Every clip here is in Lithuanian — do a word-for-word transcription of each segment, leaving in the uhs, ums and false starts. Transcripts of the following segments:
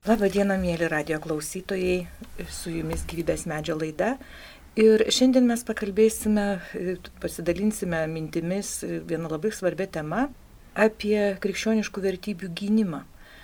Labą dieną, mėly radijo klausytojai, su jumis Gyvybės medžio laida. Ir šiandien mes pakalbėsime, pasidalinsime mintimis vieną labai svarbią temą apie krikščioniškų vertybių gynimą.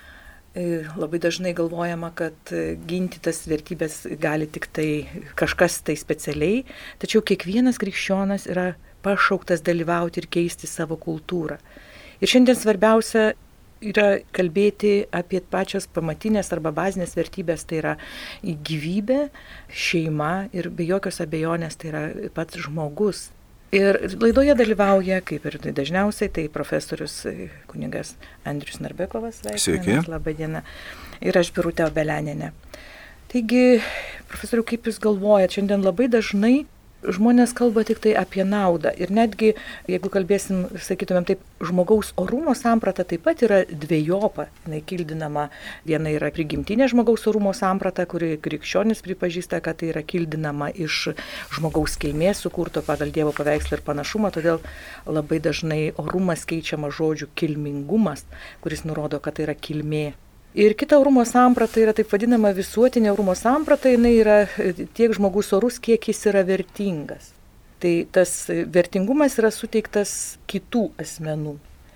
Labai dažnai galvojama, kad ginti tas vertybės gali tik tai kažkas tai specialiai, tačiau kiekvienas krikščionas yra pašauktas dalyvauti ir keisti savo kultūrą. Ir šiandien svarbiausia yra kalbėti apie pačias pamatinės arba bazinės vertybės, tai yra gyvybė, šeima ir be jokios abejonės tai yra pats žmogus. Ir laidoje dalyvauja, kaip ir dažniausiai, tai profesorius kunigas Andrius Narbekovas. Sveiki. Labą dieną. Ir aš Birutė Obelianienė. Taigi, profesoriu, kaip jūs galvojat, šiandien labai dažnai žmonės kalba tik tai apie naudą. Ir netgi, jeigu kalbėsim, sakytumėm taip, žmogaus orumo samprata taip pat yra dvejopa. Jinai kildinama, viena yra prigimtinė žmogaus orumo samprata, kuri krikščionis pripažįsta, kad tai yra kildinama iš žmogaus kilmės sukurto pagal Dievo paveikslą ir panašumą. Todėl labai dažnai orumas keičiama žodžiu kilmingumas, kuris nurodo, kad tai yra kilmė. Ir kita orumo samprata yra taip vadinama visuotinė orumo samprata, jinai yra tiek žmogus orus, kiek jis yra vertingas. Tai tas vertingumas yra suteiktas kitų asmenų.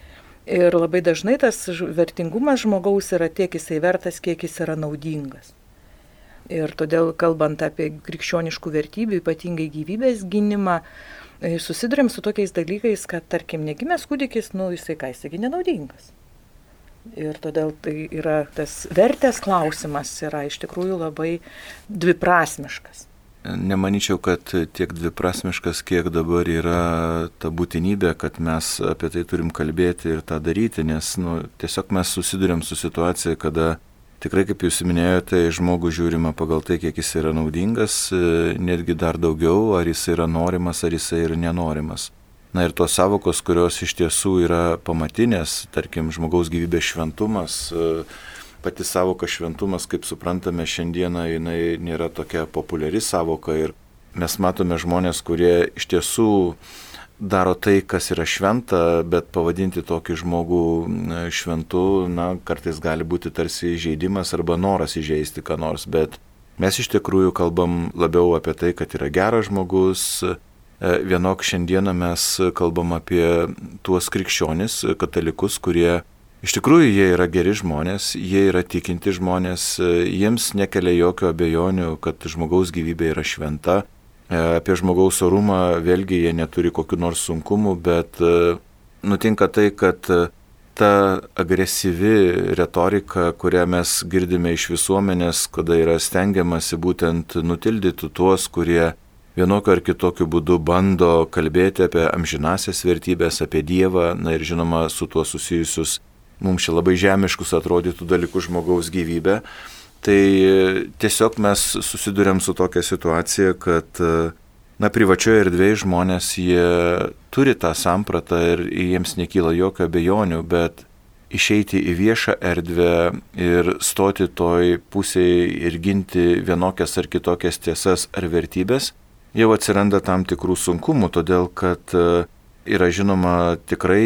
Ir labai dažnai tas vertingumas žmogaus yra tiek jisai vertas, kiek jis yra naudingas. Ir todėl, kalbant apie krikščioniškų vertybių, ypatingai gyvybės gynimą, susidurėm su tokiais dalykais, kad, tarkim, negimęs kūdikis, nu, jisai ką, jisai nenaudingas. Ir todėl tai yra tas vertės klausimas yra iš tikrųjų labai dviprasmiškas. Nemanyčiau, kad tiek dviprasmiškas, kiek dabar yra ta būtinybė, kad mes apie tai turim kalbėti ir tą daryti, nes nu, tiesiog mes susidurėm su situacija, kada tikrai, kaip jūs minėjote, žmogų žiūrima pagal tai, kiek jis yra naudingas, netgi dar daugiau, ar jis yra norimas, ar jis yra nenorimas. Na ir tos savokos, kurios iš tiesų yra pamatinės, tarkim, žmogaus gyvybės šventumas, pati savoka šventumas, kaip suprantame šiandieną, jinai nėra tokia populiari savoka ir mes matome žmonės, kurie iš tiesų daro tai, kas yra šventa, bet pavadinti tokį žmogų šventu, na, kartais gali būti tarsi įžeidimas arba noras įžeisti ką nors, bet mes iš tikrųjų kalbam labiau apie tai, kad yra geras žmogus. Vienok šiandieną mes kalbam apie tuos krikščionis, katalikus, kurie iš tikrųjų jie yra geri žmonės, jie yra tikinti žmonės, jiems nekelia jokio abejonių, kad žmogaus gyvybė yra šventa. Apie žmogaus orumą vėlgi jie neturi kokių nors sunkumų, bet nutinka tai, kad ta agresyvi retorika, kurią mes girdime iš visuomenės, kada yra stengiamasi būtent nutildyti tuos, kurie vienokiu ar kitokiu būdu bando kalbėti apie amžinasias vertybės, apie Dievą, na ir žinoma su tuo susijusius mums čia labai žemiškus atrodytų dalykų žmogaus gyvybę. Tai tiesiog mes susidurėm su tokia situacija, kad na, privačioje erdvėje žmonės jie turi tą sampratą ir jiems nekyla jokio abejonių, bet išeiti į viešą erdvę ir stoti toj pusėje ir ginti vienokias ar kitokias tiesas ar vertybės, jau atsiranda tam tikrų sunkumų, todėl kad yra žinoma tikrai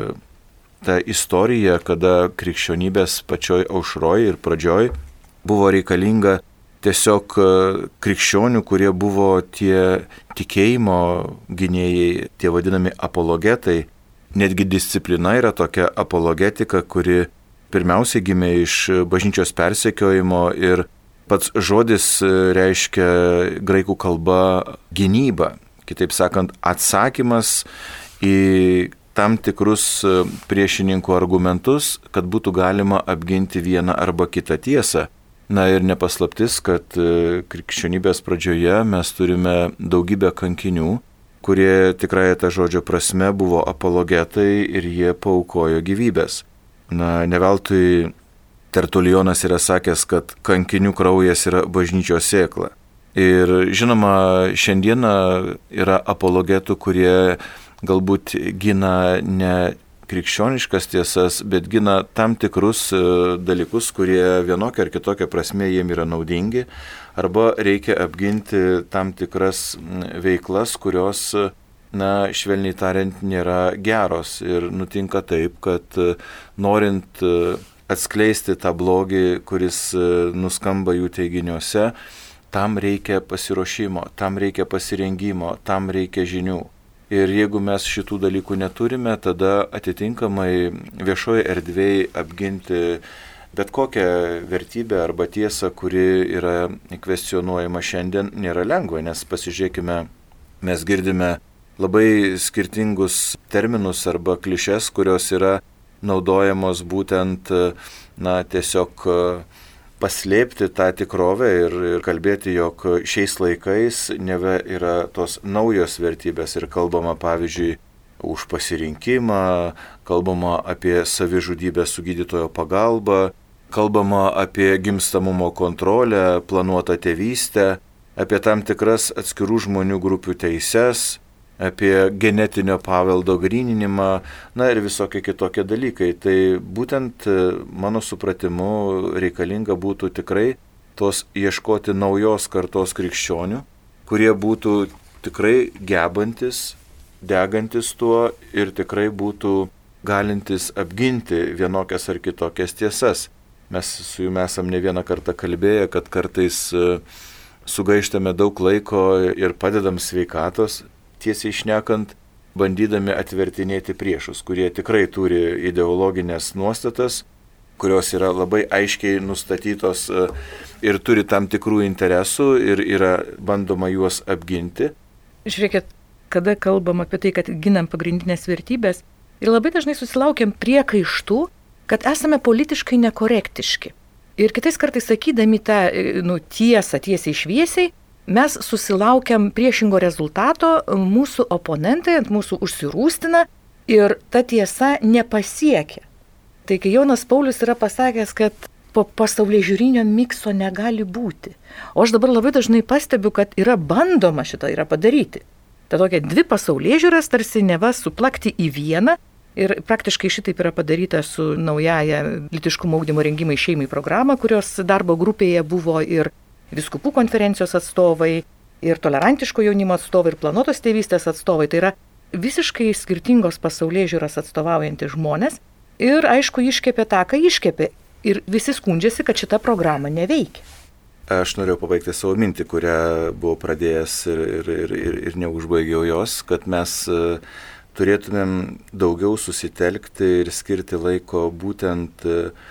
ta istorija, kada krikščionybės pačioj aušroj ir pradžioj buvo reikalinga tiesiog krikščionių, kurie buvo tie tikėjimo gynėjai, tie vadinami apologetai. Netgi disciplina yra tokia apologetika, kuri pirmiausiai gimė iš bažnyčios persekiojimo ir pats žodis reiškia graikų kalba gynyba, kitaip sakant, atsakymas į tam tikrus priešininkų argumentus, kad būtų galima apginti vieną arba kitą tiesą. Na ir nepaslaptis, kad krikščionybės pradžioje mes turime daugybę kankinių, kurie tikrai tą žodžio prasme buvo apologetai ir jie paaukojo gyvybės. Na, ne veltui Tertulijonas yra sakęs, kad kankinių kraujas yra bažnyčios sėkla. Ir žinoma, šiandieną yra apologetų, kurie galbūt gina ne krikščioniškas tiesas, bet gina tam tikrus dalykus, kurie vienokia ar kitokia prasme jiem yra naudingi, arba reikia apginti tam tikras veiklas, kurios, na, švelniai tariant, nėra geros. Ir nutinka taip, kad norint atskleisti tą blogį, kuris nuskamba jų teiginiuose, tam reikia pasiruošimo, tam reikia pasirengimo, tam reikia žinių. Ir jeigu mes šitų dalykų neturime, tada atitinkamai viešoje erdvėje apginti bet kokią vertybę arba tiesą, kuri yra kvestionuojama šiandien, nėra lengva, nes pasižiūrėkime, mes girdime labai skirtingus terminus arba klišes, kurios yra naudojamos būtent, na, tiesiog paslėpti tą tikrovę ir, ir kalbėti, jog šiais laikais neve yra tos naujos vertybės ir kalbama, pavyzdžiui, už pasirinkimą, kalbama apie savižudybę su gydytojo pagalba, kalbama apie gimstamumo kontrolę, planuotą tėvystę, apie tam tikras atskirų žmonių grupių teises, apie genetinio paveldo gryninimą, na ir visokie kitokie dalykai. Tai būtent mano supratimu reikalinga būtų tikrai tos ieškoti naujos kartos krikščionių, kurie būtų tikrai gebantis, degantis tuo ir tikrai būtų galintis apginti vienokias ar kitokias tiesas. Mes su jumis esam ne vieną kartą kalbėję, kad kartais sugaištame daug laiko ir padedam sveikatos, tiesiai šnekant, bandydami atvertinėti priešus, kurie tikrai turi ideologinės nuostatas, kurios yra labai aiškiai nustatytos ir turi tam tikrų interesų ir yra bandoma juos apginti. Žiūrėkit, kada kalbam apie tai, kad ginam pagrindinės vertybės ir labai dažnai susilaukiam priekaištų, kad esame politiškai nekorektiški. Ir kitais kartais sakydami tą nu, tiesą tiesiai šviesiai, mes susilaukiam priešingo rezultato, mūsų oponentai ant mūsų užsirūstina ir ta tiesa nepasiekia. Tai kai Jonas Paulius yra pasakęs, kad po pasaulėžiūrinio mikso negali būti. O aš dabar labai dažnai pastebiu, kad yra bandoma šitą yra padaryti. Tai tokia dvi pasaulėžiūras tarsi neva suplakti į vieną ir praktiškai šitaip yra padaryta su naujaja lytiškumo ugdymo rengimai šeimai programa, kurios darbo grupėje buvo ir Vyskupų konferencijos atstovai, ir tolerantiško jaunimo atstovai, ir planuotos tėvystės atstovai. Tai yra visiškai skirtingos pasaulėžiūros atstovaujantys žmonės. Ir aišku, iškepė tą, ką iškepė. Ir visi skundžiasi, kad šita programa neveikia. Aš norėjau pabaigti savo mintį, kurią buvau pradėjęs ir, ir, ir, ir, ir neužbaigiau jos, kad mes turėtumėm daugiau susitelkti ir skirti laiko būtent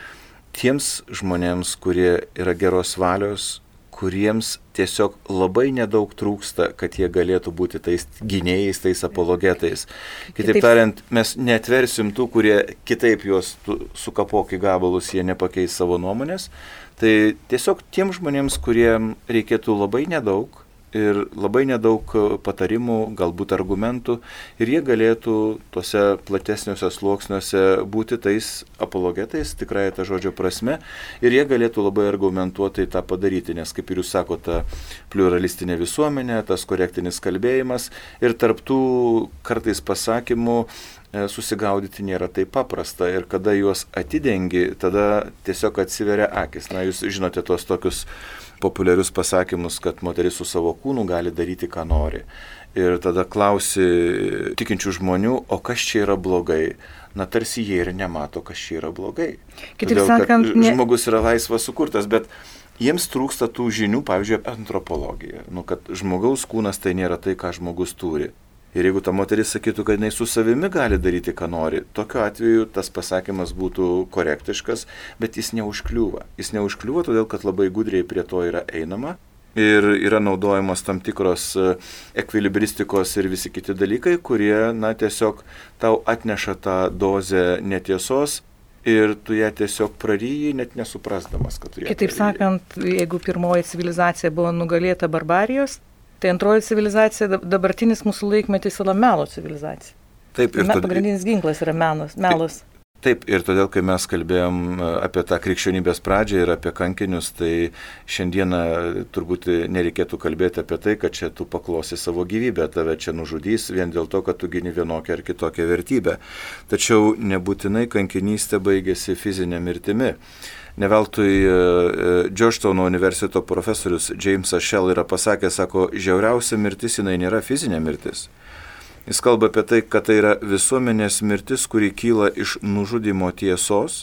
tiems žmonėms, kurie yra geros valios, kuriems tiesiog labai nedaug trūksta, kad jie galėtų būti tais gynėjais, tais apologetais. Kitaip tariant, mes netversim tų, kurie kitaip juos sukapok į gabalus, jie nepakeis savo nuomonės. Tai tiesiog tiem žmonėms, kuriem reikėtų labai nedaug ir labai nedaug patarimų, galbūt argumentų, ir jie galėtų tuose platesniuose sluoksniuose būti tais apologetais, tikrąją tą žodžio prasme, ir jie galėtų labai argumentuotai tą padaryti, nes, kaip ir jūs sakote, ta pluralistinė visuomenė, tas korektinis kalbėjimas, ir tarptų kartais pasakymų susigaudyti nėra taip paprasta, ir kada juos atidengi, tada tiesiog atsiveria akis. Na, jūs žinote tuos tokius populiarius pasakymus, kad moteris su savo kūnu gali daryti, ką nori. Ir tada klausi tikinčių žmonių, o kas čia yra blogai? Na, tarsi jie ir nemato, kas čia yra blogai. Kitaip Todėl, sakant, ne... žmogus yra laisvas sukurtas, bet jiems trūksta tų žinių, pavyzdžiui, antropologija. Nu, kad žmogaus kūnas tai nėra tai, ką žmogus turi. Ir jeigu ta moteris sakytų, kad jinai su savimi gali daryti, ką nori, tokiu atveju tas pasakymas būtų korektiškas, bet jis neužkliūva. Jis neužkliūva, todėl kad labai gudriai prie to yra einama ir yra naudojamos tam tikros ekvilibristikos ir visi kiti dalykai, kurie, na, tiesiog tau atneša tą dozę netiesos ir tu ją tiesiog praryji, net nesuprasdamas, kad tu ją Kitaip praryji. sakant, jeigu pirmoji civilizacija buvo nugalėta barbarijos, tai antroji civilizacija, dabartinis mūsų laikmetis yra melo civilizacija. Taip, ir Me, todėl, pagrindinis ginklas yra melas. melas. taip, ir todėl, kai mes kalbėjom apie tą krikščionybės pradžią ir apie kankinius, tai šiandieną turbūt nereikėtų kalbėti apie tai, kad čia tu paklosi savo gyvybę, tave čia nužudys vien dėl to, kad tu gini vienokią ar kitokią vertybę. Tačiau nebūtinai kankinystė baigėsi fizinė mirtimi. Neveltui Georgetown universiteto profesorius Jamesas Shell yra pasakęs, sako, žiauriausia mirtis jinai nėra fizinė mirtis. Jis kalba apie tai, kad tai yra visuomenės mirtis, kuri kyla iš nužudimo tiesos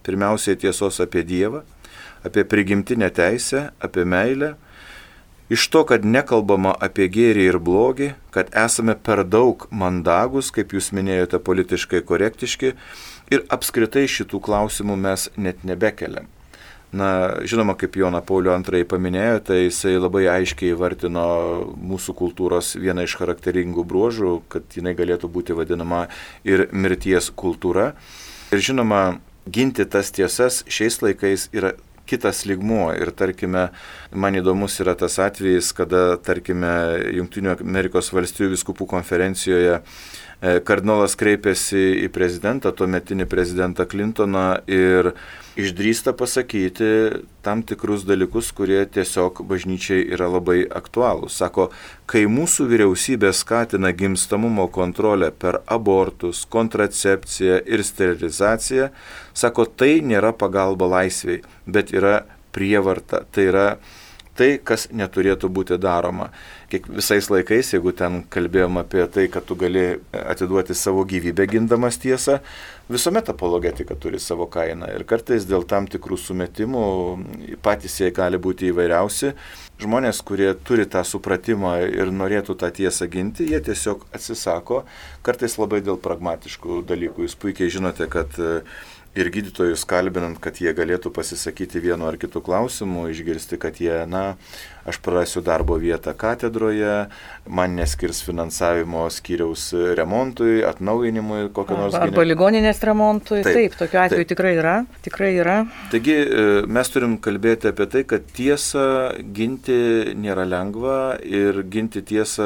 pirmiausiai tiesos apie Dievą, apie prigimtinę teisę, apie meilę. Iš to, kad nekalbama apie gėrį ir blogį, kad esame per daug mandagus, kaip jūs minėjote, politiškai korektiški ir apskritai šitų klausimų mes net nebekeliam. Na, žinoma, kaip Joną Paulių antrąjį paminėjo, tai jisai labai aiškiai įvartino mūsų kultūros vieną iš charakteringų bruožų, kad jinai galėtų būti vadinama ir mirties kultūra. Ir žinoma, ginti tas tiesas šiais laikais yra kitas lygmuo ir tarkime, man įdomus yra tas atvejis, kada tarkime Jungtinių Amerikos valstijų vyskupų konferencijoje kardinolas kreipėsi į prezidentą, tuometinį prezidentą Clintoną ir išdrįsta pasakyti tam tikrus dalykus, kurie tiesiog bažnyčiai yra labai aktualūs. Sako, kai mūsų vyriausybė skatina gimstamumo kontrolę per abortus, kontracepciją ir sterilizaciją, sako, tai nėra pagalba laisvei, bet yra prievarta, tai yra tai, kas neturėtų būti daroma. Kiek visais laikais, jeigu ten kalbėjom apie tai, kad tu gali atiduoti savo gyvybę gindamas tiesą, visuomet apologetika turi savo kainą. Ir kartais dėl tam tikrų sumetimų, patys jie gali būti įvairiausi. Žmonės, kurie turi tą supratimą ir norėtų tą tiesą ginti, jie tiesiog atsisako, kartais labai dėl pragmatiškų dalykų. Jūs puikiai žinote, kad ir gydytojus kalbinant, kad jie galėtų pasisakyti vienu ar kitu klausimu, išgirsti, kad jie, na, aš prarasiu darbo vietą katedroje, man neskirs finansavimo skyriaus remontui, atnaujinimui, kokio nors... Arba ligoninės remontui, taip, taip tokiu atveju taip. tikrai yra, tikrai yra. Taigi mes turim kalbėti apie tai, kad tiesą ginti nėra lengva ir ginti tiesą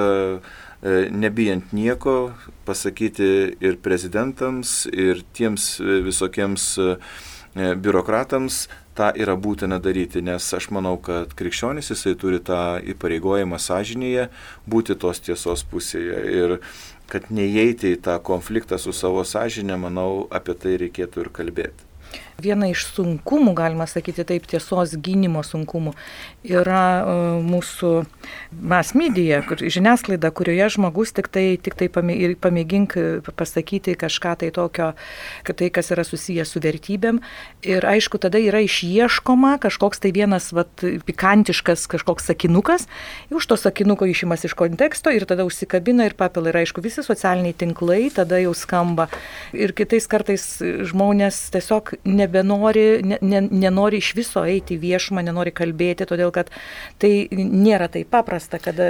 nebijant nieko, pasakyti ir prezidentams, ir tiems visokiems biurokratams, tą yra būtina daryti, nes aš manau, kad krikščionis jisai turi tą įpareigojimą sąžinėje būti tos tiesos pusėje ir kad neįeiti į tą konfliktą su savo sąžinė, manau, apie tai reikėtų ir kalbėti. Viena iš sunkumų, galima sakyti taip, tiesos gynimo sunkumų yra uh, mūsų mass media, kur, žiniasklaida, kurioje žmogus tik tai, tik tai pamėgink pasakyti kažką tai tokio, kad tai, kas yra susijęs su vertybėm. Ir aišku, tada yra išieškoma kažkoks tai vienas vat, pikantiškas kažkoks sakinukas, už to sakinuko išimas iš konteksto ir tada užsikabina ir papila. Ir aišku, visi socialiniai tinklai tada jau skamba. Ir kitais kartais žmonės tiesiog nebenori, ne, ne, nenori iš viso eiti į viešumą, nenori kalbėti, todėl kad tai nėra taip paprasta, kada...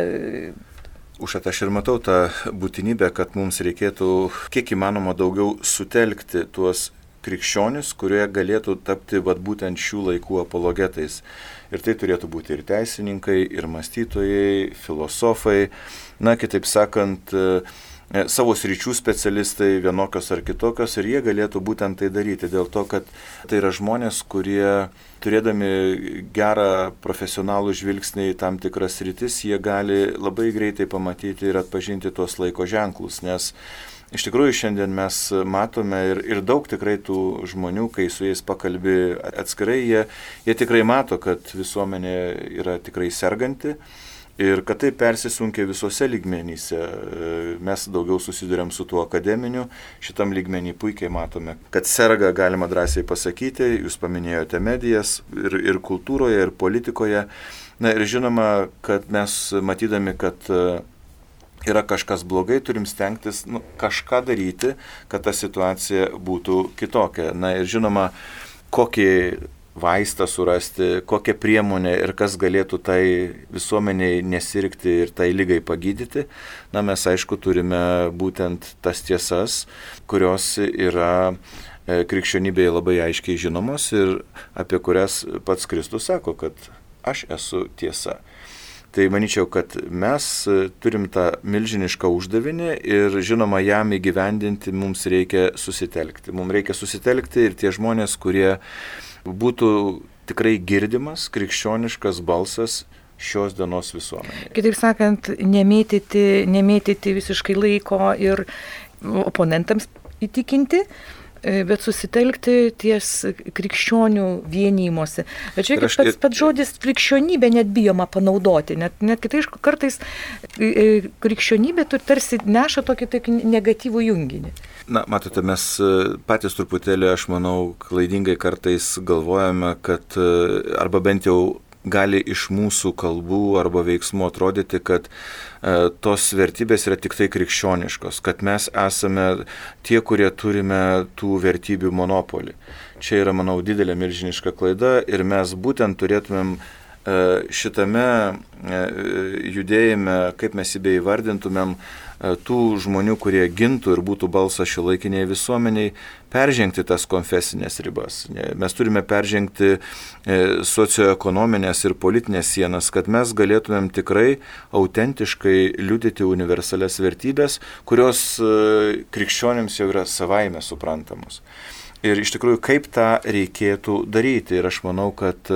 Užtat aš ir matau tą būtinybę, kad mums reikėtų kiek įmanoma daugiau sutelkti tuos krikščionis, kurie galėtų tapti vat, būtent šių laikų apologetais. Ir tai turėtų būti ir teisininkai, ir mąstytojai, filosofai, na, kitaip sakant, savo sričių specialistai vienokios ar kitokios ir jie galėtų būtent tai daryti dėl to, kad tai yra žmonės, kurie turėdami gerą profesionalų žvilgsnį į tam tikras sritis, jie gali labai greitai pamatyti ir atpažinti tuos laiko ženklus, nes iš tikrųjų šiandien mes matome ir, ir daug tikrai tų žmonių, kai su jais pakalbi atskirai, jie, jie tikrai mato, kad visuomenė yra tikrai serganti. Ir kad tai persisunkia visose lygmenyse, mes daugiau susidurėm su tuo akademiniu, šitam lygmenį puikiai matome, kad serga galima drąsiai pasakyti, jūs paminėjote medijas ir, ir kultūroje, ir politikoje. Na ir žinoma, kad mes matydami, kad yra kažkas blogai, turim stengtis nu, kažką daryti, kad ta situacija būtų kitokia. Na ir žinoma, kokį vaistą surasti, kokią priemonę ir kas galėtų tai visuomeniai nesirgti ir tai lygai pagydyti. Na, mes aišku turime būtent tas tiesas, kurios yra krikščionybėje labai aiškiai žinomos ir apie kurias pats Kristus sako, kad aš esu tiesa. Tai manyčiau, kad mes turim tą milžinišką uždavinį ir žinoma, jam įgyvendinti mums reikia susitelkti. Mums reikia susitelkti ir tie žmonės, kurie būtų tikrai girdimas, krikščioniškas balsas šios dienos visuomenėje. Kitaip sakant, nemėtyti, nemėtyti visiškai laiko ir oponentams įtikinti, bet susitelkti ties krikščionių vienijimuose. Bet žiūrėkit, aš... pats, pats žodis krikščionybė net bijoma panaudoti. Net, net kitai kartais krikščionybė tarsi neša tokį, tokį negatyvų junginį. Na, matote, mes patys truputėlį, aš manau, klaidingai kartais galvojame, kad arba bent jau gali iš mūsų kalbų arba veiksmų atrodyti, kad e, tos vertybės yra tik tai krikščioniškos, kad mes esame tie, kurie turime tų vertybių monopolį. Čia yra, manau, didelė milžiniška klaida ir mes būtent turėtumėm e, šitame e, judėjime, kaip mes jį beįvardintumėm, e, tų žmonių, kurie gintų ir būtų balsas šiuolaikiniai visuomeniai, peržengti tas konfesinės ribas. Mes turime peržengti socioekonominės ir politinės sienas, kad mes galėtumėm tikrai autentiškai liudyti universalias vertybės, kurios krikščionims jau yra savaime suprantamos. Ir iš tikrųjų, kaip tą reikėtų daryti. Ir aš manau, kad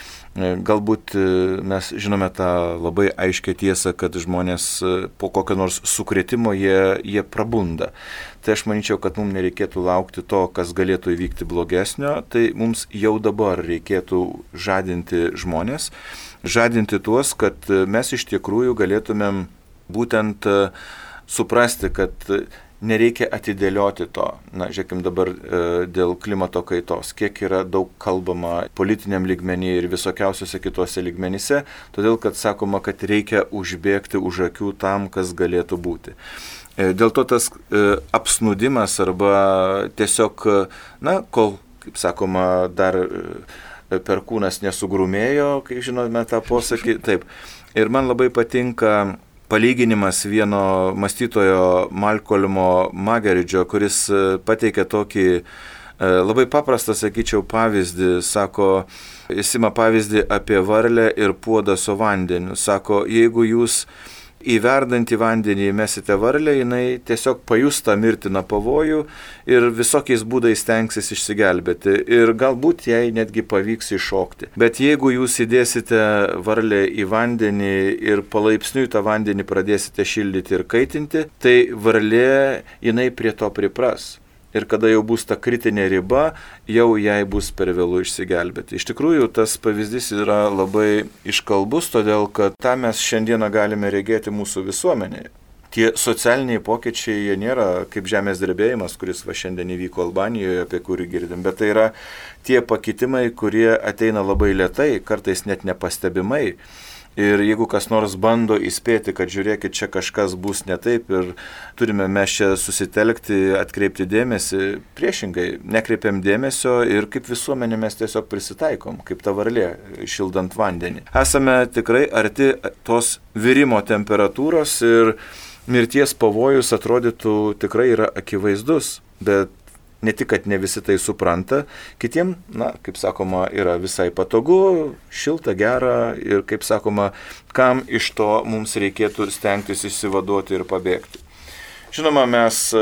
galbūt mes žinome tą labai aiškę tiesą, kad žmonės po kokio nors sukrėtimo jie, jie prabunda. Tai aš manyčiau, kad mums nereikėtų laukti to, kas galėtų įvykti blogesnio, tai mums jau dabar reikėtų žadinti žmonės, žadinti tuos, kad mes iš tikrųjų galėtumėm būtent suprasti, kad nereikia atidėlioti to. Na, žiūrėkim dabar e, dėl klimato kaitos, kiek yra daug kalbama politiniam lygmenį ir visokiausiose kitose lygmenyse, todėl kad sakoma, kad reikia užbėgti už akių tam, kas galėtų būti. E, dėl to tas e, apsnūdimas arba tiesiog, na, kol, kaip sakoma, dar e, perkūnas nesugrumėjo, kai žinome tą posakį, taip. Ir man labai patinka palyginimas vieno mąstytojo Malcolmo Mageridžio, kuris pateikė tokį labai paprastą, sakyčiau, pavyzdį. Sako, jis ima pavyzdį apie varlę ir puodą su vandeniu. Sako, jeigu jūs į verdantį vandenį mesite varlę, jinai tiesiog pajus tą mirtiną pavojų ir visokiais būdais stengsis išsigelbėti. Ir galbūt jai netgi pavyks iššokti. Bet jeigu jūs įdėsite varlę į vandenį ir palaipsniui tą vandenį pradėsite šildyti ir kaitinti, tai varlė jinai prie to pripras. Ir kada jau bus ta kritinė riba, jau jai bus per vėlu išsigelbėti. Iš tikrųjų, tas pavyzdys yra labai iškalbus, todėl kad tą mes šiandieną galime regėti mūsų visuomenėje. Tie socialiniai pokyčiai, jie nėra kaip žemės drebėjimas, kuris va šiandien įvyko Albanijoje, apie kurį girdim, bet tai yra tie pakitimai, kurie ateina labai lėtai, kartais net nepastebimai. Ir jeigu kas nors bando įspėti, kad žiūrėkit, čia kažkas bus ne taip ir turime mes čia susitelkti, atkreipti dėmesį, priešingai, nekreipiam dėmesio ir kaip visuomenė mes tiesiog prisitaikom, kaip ta varlė šildant vandenį. Esame tikrai arti tos virimo temperatūros ir mirties pavojus atrodytų tikrai yra akivaizdus, bet ne tik, kad ne visi tai supranta, kitiem, na, kaip sakoma, yra visai patogu, šilta, gera ir, kaip sakoma, kam iš to mums reikėtų stengtis išsivaduoti ir pabėgti. Žinoma, mes e,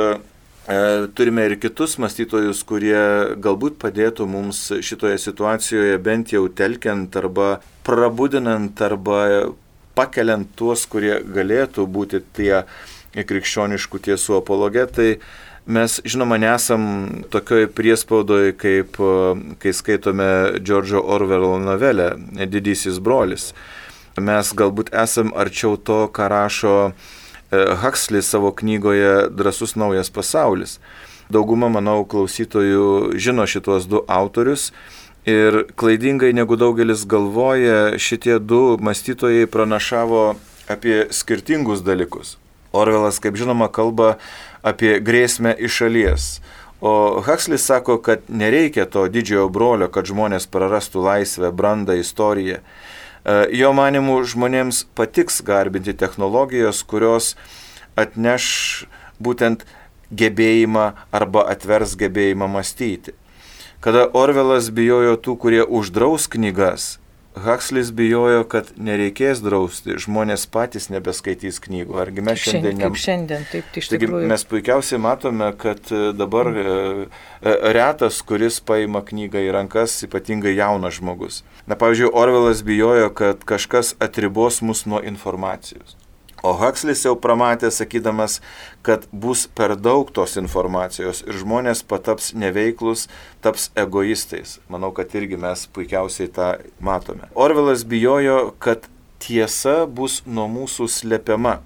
turime ir kitus mąstytojus, kurie galbūt padėtų mums šitoje situacijoje bent jau telkiant arba prabudinant arba pakeliant tuos, kurie galėtų būti tie krikščioniškų tiesų apologetai. Mes, žinoma, nesam tokioj priespaudoj, kaip kai skaitome Džordžo Orwello novelę Didysis brolis. Mes galbūt esam arčiau to, ką rašo Huxley savo knygoje Drąsus naujas pasaulis. Dauguma, manau, klausytojų žino šitos du autorius ir klaidingai, negu daugelis galvoja, šitie du mąstytojai pranašavo apie skirtingus dalykus. Orwellas, kaip žinoma, kalba apie grėsmę iš šalies. O Huxley sako, kad nereikia to didžiojo brolio, kad žmonės prarastų laisvę, brandą, istoriją. Jo manimu, žmonėms patiks garbinti technologijos, kurios atneš būtent gebėjimą arba atvers gebėjimą mąstyti. Kada Orwellas bijojo tų, kurie uždraus knygas, Huxleys bijojo, kad nereikės drausti, žmonės patys nebeskaitys knygų. Argi mes šiandien... Kaip šiandien, taip, iš tikrųjų. Mes puikiausiai matome, kad dabar retas, kuris paima knygą į rankas, ypatingai jaunas žmogus. Na, pavyzdžiui, Orwellas bijojo, kad kažkas atribos mus nuo informacijos. O Huxley jau pramatė, sakydamas, kad bus per daug tos informacijos ir žmonės pataps neveiklus, taps egoistais. Manau, kad irgi mes puikiausiai tą matome. Orvelas bijojo, kad tiesa bus nuo mūsų slepiama.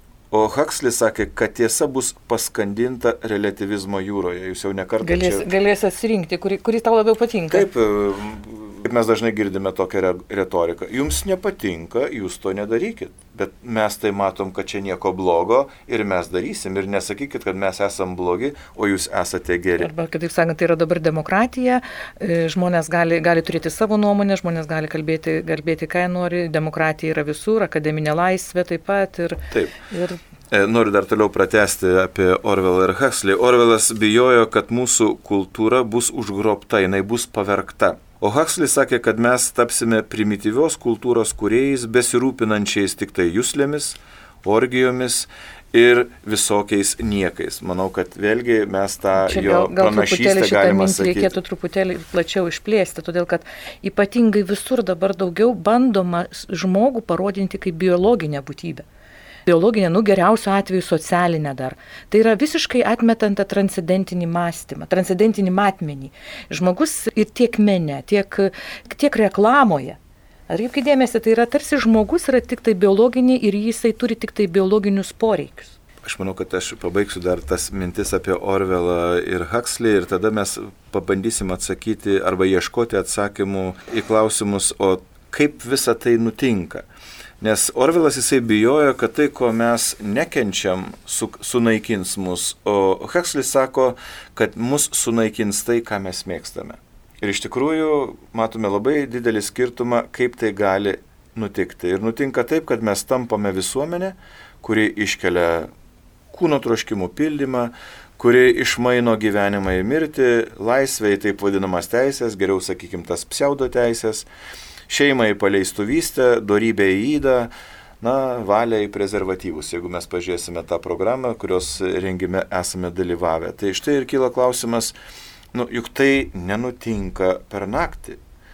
O Huxley sakė, kad tiesa bus paskandinta relativizmo jūroje. Jūs jau nekartą Galės, čia... Galės atsirinkti, kuri, kuri tau labiau patinka. Taip, kaip mes dažnai girdime tokią retoriką. Jums nepatinka, jūs to nedarykit. Bet mes tai matom, kad čia nieko blogo ir mes darysim. Ir nesakykit, kad mes esam blogi, o jūs esate geri. Arba, kitaip sakant, tai yra dabar demokratija. Žmonės gali, gali turėti savo nuomonę, žmonės gali kalbėti, kalbėti ką nori. Demokratija yra visur, akademinė laisvė taip pat. Ir, taip. Ir... Noriu dar toliau pratęsti apie Orvelą ir Huxley. Orvelas bijojo, kad mūsų kultūra bus užgrobta, jinai bus pavergta. O Huxley sakė, kad mes tapsime primityvios kultūros kūrėjais, besirūpinančiais tik tai juslėmis, orgijomis ir visokiais niekais. Manau, kad vėlgi mes tą Čia jo gal, gal pranašystę galima sakyti. Reikėtų truputėlį plačiau išplėsti, todėl kad ypatingai visur dabar daugiau bandoma žmogų parodinti kaip biologinę būtybę. Biologinė, nu geriausiu atveju socialinė dar. Tai yra visiškai atmetant tą transcendentinį mąstymą, transcendentinį matmenį. Žmogus ir tiek mene, tiek, tiek reklamoje. Atkreipkite dėmesį, tai yra tarsi žmogus yra tik tai biologinė ir jisai turi tik tai biologinius poreikius. Aš manau, kad aš pabaigsiu dar tas mintis apie Orvelą ir Huxley ir tada mes pabandysim atsakyti arba ieškoti atsakymų į klausimus, o kaip visa tai nutinka. Nes Orvelas jisai bijojo, kad tai, ko mes nekenčiam, su, sunaikins mus, o Huxley sako, kad mus sunaikins tai, ką mes mėgstame. Ir iš tikrųjų matome labai didelį skirtumą, kaip tai gali nutikti. Ir nutinka taip, kad mes tampame visuomenę, kuri iškelia kūno troškimų pildymą, kuri išmaino gyvenimą į mirtį, laisvę į taip vadinamas teisės, geriau sakykim tas pseudo teisės, šeimą į paleistuvystę, dorybę į įdą, na, valią į prezervatyvus, jeigu mes pažiūrėsime tą programą, kurios rengime esame dalyvavę. Tai štai ir kyla klausimas, nu, juk tai nenutinka per naktį,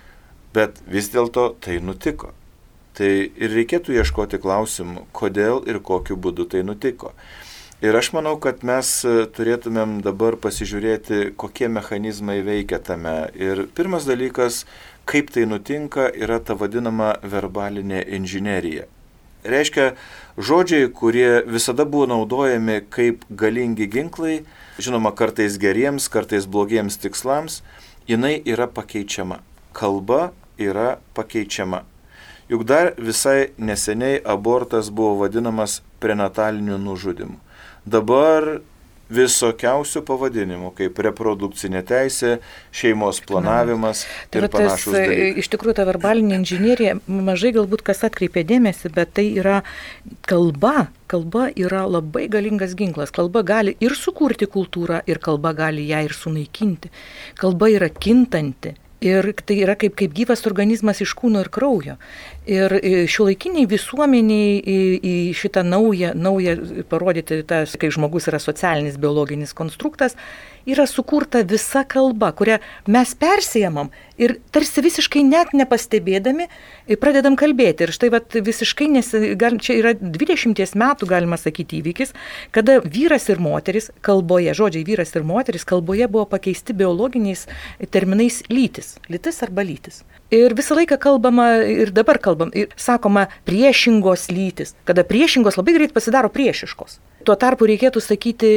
bet vis dėlto tai nutiko. Tai ir reikėtų ieškoti klausimų, kodėl ir kokiu būdu tai nutiko. Ir aš manau, kad mes turėtumėm dabar pasižiūrėti, kokie mechanizmai veikia tame. Ir pirmas dalykas, kaip tai nutinka, yra ta vadinama verbalinė inžinerija. Reiškia, žodžiai, kurie visada buvo naudojami kaip galingi ginklai, žinoma, kartais geriems, kartais blogiems tikslams, jinai yra pakeičiama. Kalba yra pakeičiama. Juk dar visai neseniai abortas buvo vadinamas prenataliniu nužudymu. Dabar visokiausių pavadinimų, kaip reprodukcinė teisė, šeimos planavimas tai ir panašus dalykai. Iš tikrųjų, ta verbalinė inžinierija, mažai galbūt kas atkreipė dėmesį, bet tai yra kalba. Kalba yra labai galingas ginklas. Kalba gali ir sukurti kultūrą, ir kalba gali ją ir sunaikinti. Kalba yra kintanti. Ir tai yra kaip, kaip gyvas organizmas iš kūno ir kraujo. Ir šiuolaikiniai visuomeniai į, į šitą naują, naują parodyti, tas, kai žmogus yra socialinis biologinis konstruktas, yra sukurta visa kalba, kurią mes persijamam ir tarsi visiškai net nepastebėdami pradedam kalbėti. Ir štai vat, visiškai, nes čia yra dvidešimties metų, galima sakyti, įvykis, kada vyras ir moteris kalboje, žodžiai vyras ir moteris kalboje buvo pakeisti biologiniais terminais lytis. Lytis arba lytis. Ir visą laiką kalbama, ir dabar kalbam, ir sakoma priešingos lytis, kada priešingos labai greit pasidaro priešiškos. Tuo tarpu reikėtų sakyti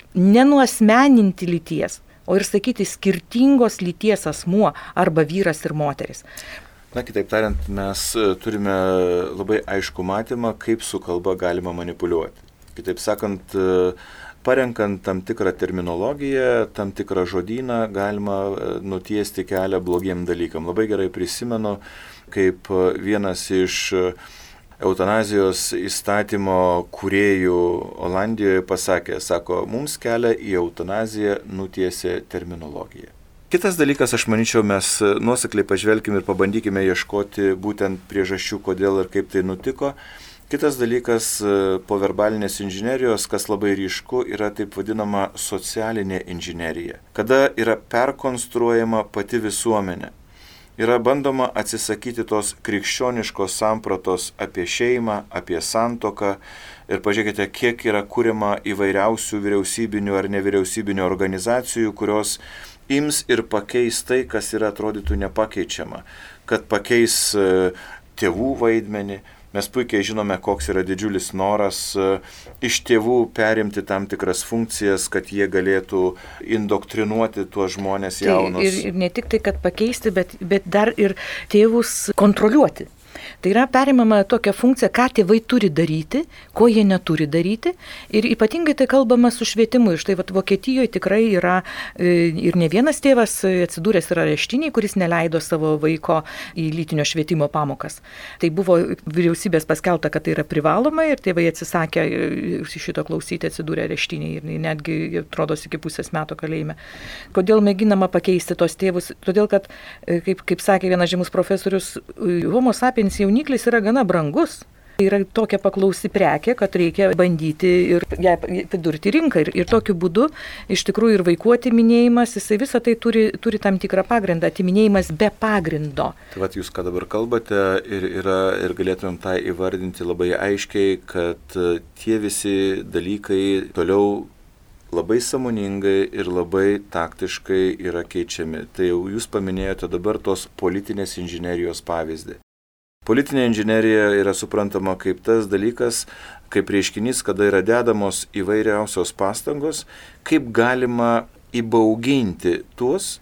nenuasmeninti lyties, o ir sakyti skirtingos lyties asmuo arba vyras ir moteris. Na, kitaip tariant, mes turime labai aišku matymą, kaip su kalba galima manipuliuoti. Kitaip sakant, parenkant tam tikrą terminologiją, tam tikrą žodyną, galima nutiesti kelią blogiem dalykam. Labai gerai prisimenu, kaip vienas iš eutanazijos įstatymo kūrėjų Olandijoje pasakė, sako, mums kelią į eutanaziją nutiesė terminologija. Kitas dalykas, aš manyčiau, mes nuosekliai pažvelkime ir pabandykime ieškoti būtent priežasčių, kodėl ir kaip tai nutiko. Kitas dalykas po verbalinės inžinerijos, kas labai ryšku, yra taip vadinama socialinė inžinerija, kada yra perkonstruojama pati visuomenė. yra bandoma atsisakyti tos krikščioniškos sampratos apie šeimą, apie santuoką. Ir pažiūrėkite, kiek yra kuriama įvairiausių vyriausybinių ar nevyriausybinių organizacijų, kurios ims ir pakeis tai, kas yra atrodytų nepakeičiama. Kad pakeis tėvų vaidmenį. Mes puikiai žinome, koks yra didžiulis noras iš tėvų perimti tam tikras funkcijas, kad jie galėtų indoktrinuoti tuos žmonės jaunus. Tai ir, ir ne tik tai, kad pakeisti, bet, bet dar ir tėvus kontroliuoti. Tai yra perimama tokia funkcija, ką tėvai turi daryti, ko jie neturi daryti. Ir ypatingai tai kalbama su švietimu. Štai vat, Vokietijoje tikrai yra ir ne vienas tėvas atsidūręs yra areštiniai, kuris neleido savo vaiko į lytinio švietimo pamokas. Tai buvo vyriausybės paskelbta, kad tai yra privaloma ir tėvai atsisakė šito klausyti, atsidūrė areštiniai ir netgi, atrodo, iki pusės metų kalėjime. Kodėl mėginama pakeisti tos tėvus? Todėl, kad, kaip, kaip sakė vienas žymus profesorius, Homo sapiens jauniklis yra gana brangus. Tai yra tokia paklausi prekė, kad reikia bandyti ir ją pridurti rinką. Ir, ir tokiu būdu iš tikrųjų ir vaikų atiminėjimas, jisai visą tai turi, turi tam tikrą pagrindą, atiminėjimas be pagrindo. Tai vat jūs ką dabar kalbate ir, yra, ir galėtumėm tą įvardinti labai aiškiai, kad tie visi dalykai toliau labai sąmoningai ir labai taktiškai yra keičiami. Tai jau jūs paminėjote dabar tos politinės inžinerijos pavyzdį. Politinė inžinerija yra suprantama kaip tas dalykas, kaip reiškinys, kada yra dedamos įvairiausios pastangos, kaip galima įbauginti tuos,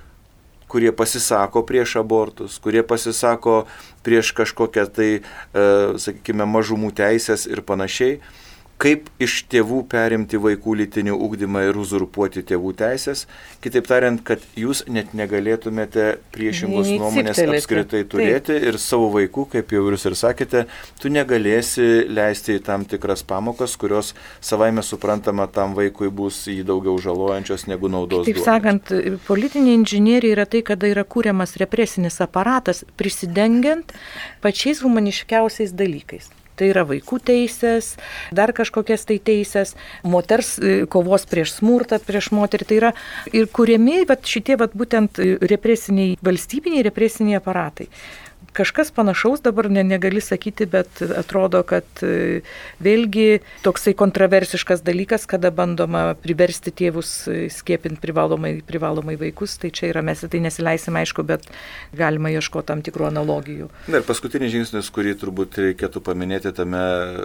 kurie pasisako prieš abortus, kurie pasisako prieš kažkokią tai, e, sakykime, mažumų teisės ir panašiai, kaip iš tėvų perimti vaikų lytinį ugdymą ir uzurpuoti tėvų teisės. Kitaip tariant, kad jūs net negalėtumėte priešingos nuomonės apskritai turėti. Taip. Ir savo vaikų, kaip jau jūs ir sakėte, tu negalėsi leisti į tam tikras pamokas, kurios savaime suprantama tam vaikui bus jį daugiau žalojančios negu naudos duodančios. Taip sakant, politinė inžinierija yra tai, kada yra kūriamas represinis aparatas, prisidengiant pačiais humaniškiausiais dalykais. Tai yra vaikų teisės, dar kažkokias tai teisės, moters kovos prieš smurtą, prieš moterį. Tai yra ir kuriami vat, šitie vat, būtent represiniai, valstybiniai represiniai aparatai. Kažkas panašaus dabar ne, negali sakyti, bet atrodo, kad vėlgi toksai kontroversiškas dalykas, kada bandoma priversti tėvus skiepinti privalomai, privalomai vaikus, tai čia yra, mes tai nesileisim aišku, bet galima ieškoti tam tikrų analogijų. Na ir paskutinis žingsnis, kurį turbūt reikėtų paminėti tame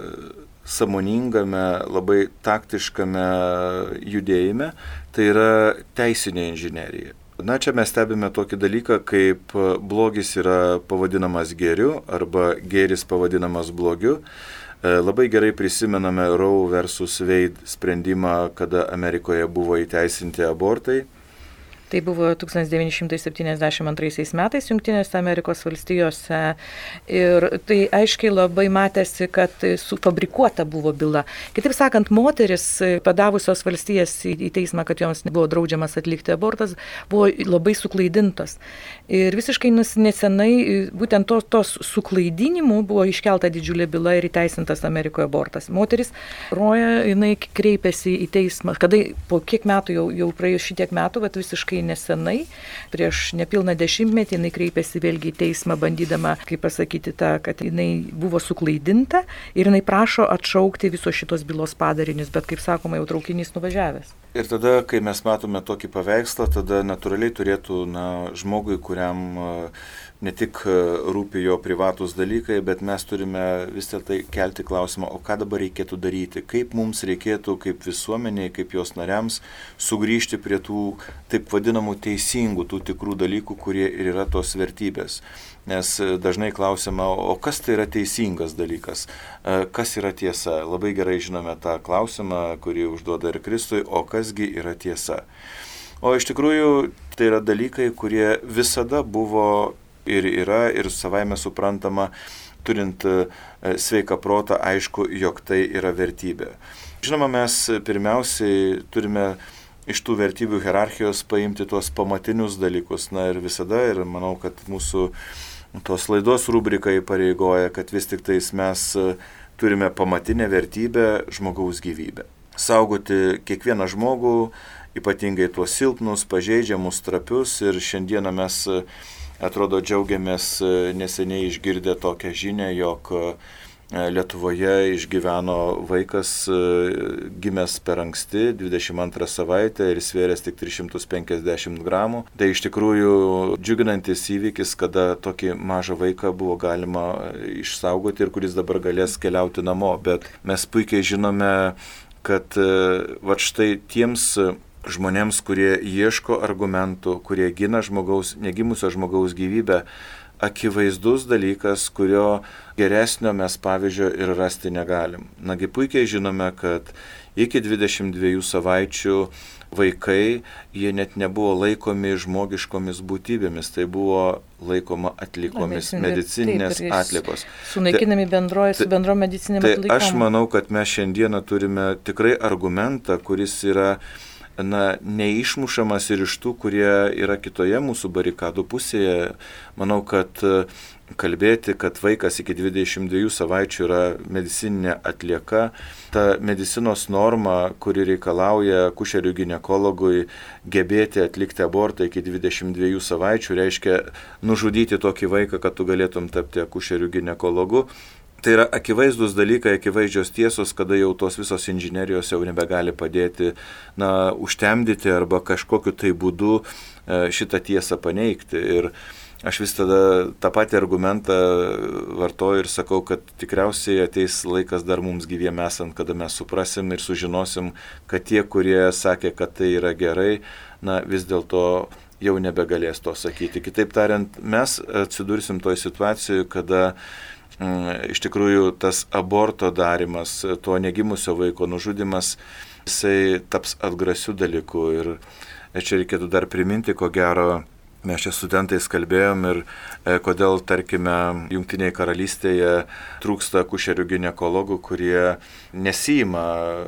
sąmoningame, labai taktiškame judėjime, tai yra teisinė inžinerija. Na, čia mes stebime tokį dalyką, kaip blogis yra pavadinamas gėriu arba gėris pavadinamas blogiu. Labai gerai prisimename Roe versus Wade sprendimą, kada Amerikoje buvo įteisinti abortai. Tai buvo tūkstantis devyni šimtai septyniasdešimt antraisiais metais Jungtinėse Amerikos valstijose ir tai aiškiai labai matėsi, kad sufabrikuota buvo byla. Kitaip sakant, moteris padavusios valstijas į teismą, kad joms buvo draudžiamas atlikti abortas, buvo labai suklaidintos. Ir visiškai nesenai būtent tos, tos suklaidinimų buvo iškelta didžiulė byla ir įteisintas Amerikoje abortas. Moteris Roja, jinai kreipėsi į teismą, kada po kiek metų, jau, jau praėjus šitiek metų, bet visiškai nesenai, prieš nepilną dešimtmetį, jinai kreipėsi vėlgi į teismą, bandydama, kaip pasakyti, tą, kad jinai buvo suklaidinta ir jinai prašo atšaukti visos šitos bylos padarinius, bet, kaip sakoma, jau traukinys nuvažiavęs. Ir tada, kai mes matome tokį paveikslą, tada natūraliai turėtų na, žmogui, kuriam ne tik rūpi jo privatus dalykai, bet mes turime vis tai kelti klausimą, o ką dabar reikėtų daryti, kaip mums reikėtų, kaip visuomeniai, kaip jos nariams, sugrįžti prie tų taip vadinamų teisingų, tų tikrų dalykų, kurie ir yra tos vertybės. Nes dažnai klausima, o kas tai yra teisingas dalykas, kas yra tiesa. Labai gerai žinome tą klausimą, kurį užduoda ir Kristui, o kasgi yra tiesa. O iš tikrųjų tai yra dalykai, kurie visada buvo ir yra ir savaime suprantama, turint sveiką protą, aišku, jog tai yra vertybė. Žinoma, mes pirmiausiai turime iš tų vertybių hierarchijos paimti tuos pamatinius dalykus. Na ir visada, ir manau, kad mūsų tos laidos rubrika įpareigoja, kad vis tik tais mes turime pamatinę vertybę žmogaus gyvybę. Saugoti kiekvieną žmogų, ypatingai tuos silpnus, pažeidžiamus, trapius, ir šiandieną mes atrodo džiaugiamės neseniai išgirdę tokią žinią, jog Lietuvoje išgyveno vaikas gimęs per anksti, dvidešimt antrą savaitę ir svėręs tik tris šimtus penkiasdešimt gramų. Tai iš tikrųjų džiuginantis įvykis, kada tokį mažą vaiką buvo galima išsaugoti ir kuris dabar galės keliauti namo. Bet mes puikiai žinome, kad va štai tiems žmonėms, kurie ieško argumentų, kurie gina žmogaus, negimusio žmogaus gyvybę, akivaizdus dalykas, kurio geresnio mes pavyzdžio ir rasti negalim. Nagi puikiai žinome, kad iki dvidešimt dviejų savaičių vaikai, jie net nebuvo laikomi žmogiškomis būtybėmis, tai buvo laikoma atlikomis, medicininės atlikos. Sunaikinami bendroje, su bendro medicinėm atlikom. Tai aš manau, kad mes šiandieną turime tikrai argumentą, kuris yra na, neišmušamas ir iš tų, kurie yra kitoje mūsų barikadų pusėje. Manau, kad kalbėti, kad vaikas iki dvidešimt dviejų savaičių yra medicininė atlieka, ta medicinos norma, kuri reikalauja akušerių ginekologui gebėti atlikti abortą iki dvidešimt dviejų savaičių, reiškia nužudyti tokį vaiką, kad tu galėtum tapti akušerių ginekologu. Tai yra akivaizdus dalykai, akivaizdžios tiesos, kada jau tos visos inžinerijos jau nebegali padėti, na, užtemdyti arba kažkokiu tai būdu šitą tiesą paneigti. Ir aš vis tada tą patį argumentą vartoju ir sakau, kad tikriausiai ateis laikas dar mums gyviem esant, kada mes suprasim ir sužinosim, kad tie, kurie sakė, kad tai yra gerai, na, vis dėlto jau nebegalės to sakyti. Kitaip tariant, mes atsidursim toj situacijoje, kada iš tikrųjų tas aborto darimas, to negimusio vaiko nužudimas, jisai taps atgrasių dalykų. Ir čia reikėtų dar priminti, ko gero, mes čia studentais kalbėjom ir e, kodėl, tarkime, Jungtinėje karalystėje trūksta akušerių ginekologų, kurie nesijima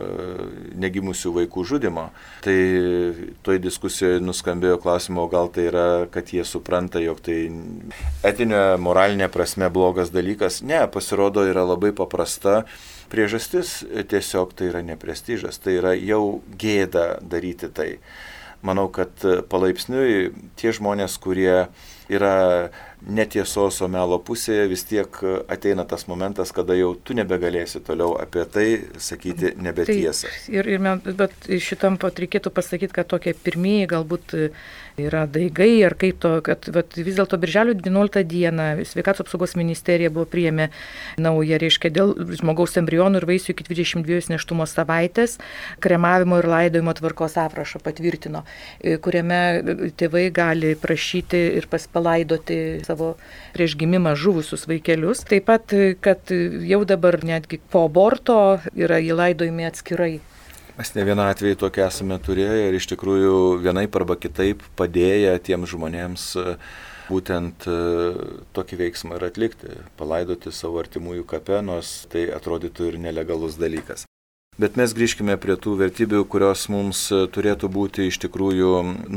negimusių vaikų žudimo. Tai toj diskusijoje nuskambėjo klausimo, o gal tai yra, kad jie supranta, jog tai etinė, moralinė prasme blogas dalykas. Ne, pasirodo, yra labai paprasta priežastis, tiesiog tai yra neprestižas, tai yra jau gėda daryti tai. Manau, kad palaipsniui tie žmonės, kurie yra netiesos, o melo pusėje, vis tiek ateina tas momentas, kada jau tu nebegalėsi toliau apie tai sakyti nebetiesą. Tai, ir, ir, bet šitam pat reikėtų pasakyti, kad tokie pirmieji galbūt yra daigai, ar kaip to, kad vat, vis dėlto birželio vienuoliktą dieną Sveikatos apsaugos ministerija buvo priėmė naują, reiškia, dėl žmogaus embrionų ir vaisių iki dvidešimt dviejų nėštumo savaitės kremavimo ir laidojimo tvarkos aprašą patvirtino, kuriame tėvai gali prašyti ir palaidoti savo prieš gimimą žuvusius vaikelius. Taip pat, kad jau dabar netgi po aborto yra įlaidojami atskirai. Mes ne vieną atvejį tokį esame turėję ir iš tikrųjų vienaip arba kitaip padėję tiems žmonėms būtent tokį veiksmą ir atlikti, palaidoti savo artimųjų kape, nors tai atrodytų ir nelegalus dalykas. Bet mes grįžkime prie tų vertybių, kurios mums turėtų būti iš tikrųjų